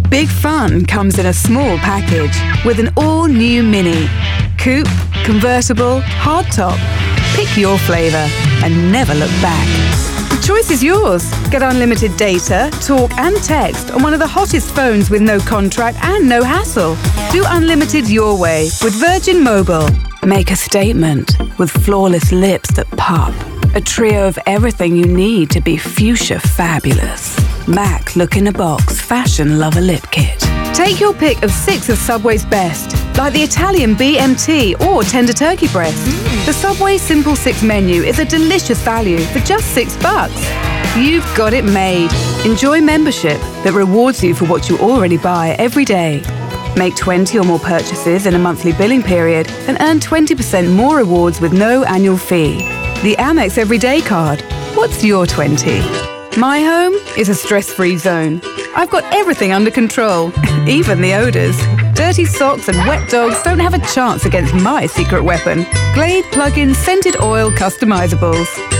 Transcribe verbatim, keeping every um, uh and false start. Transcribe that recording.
Big fun comes in a small package with an all-new Mini. Coupe, convertible, hardtop. Pick your flavour and never look back. The choice is yours. Get unlimited data, talk and text on one of the hottest phones with no contract and no hassle. Do unlimited your way with Virgin Mobile. Make a statement with flawless lips that pop. A trio of everything you need to be fuchsia fabulous. MAC Look in a Box Fashion Lover Lip Kit. Take your pick of six of Subway's best, like the Italian B M T or tender turkey breast. Mm. The Subway Simple Six menu is a delicious value for just six bucks. You've got it made. Enjoy membership that rewards you for what you already buy every day. Make twenty or more purchases in a monthly billing period and earn twenty percent more rewards with no annual fee. The Amex Everyday Card. What's your twenty? My home is a stress-free zone. I've got everything under control, even the odours. Dirty socks and wet dogs don't have a chance against my secret weapon. Glade Plug-in Scented Oil Customizables.